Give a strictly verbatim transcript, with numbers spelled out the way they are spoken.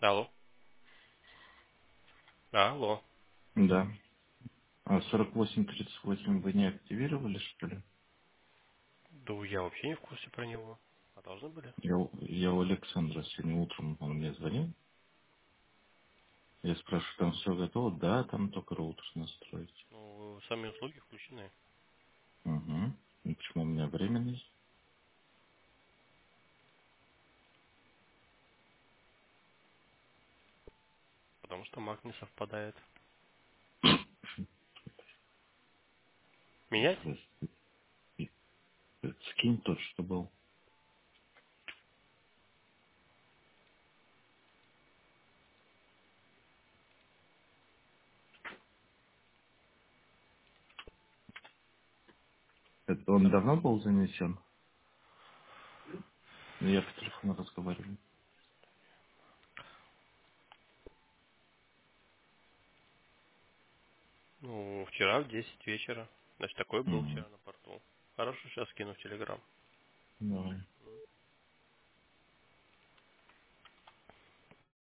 Алло. Алло. Да. А сорок восемь тридцать восемь вы не активировали, что ли? Да я вообще не в курсе про него. А должны были? Я, у- я у Александра сегодня утром, он мне звонил. Я спрашиваю, там все готово? Да, там только роутер настроить. Ну, сами услуги включены. Угу. Ну, почему у меня временный? Потому что маг не совпадает. Менять? Это, это скинь тот, что был. Это он давно был занесен? Я по телефону разговариваю. Ну, вчера в десять вечера. Значит, такой был Угу. вчера на порту. Хорошо, сейчас скину в Телеграм. Давай.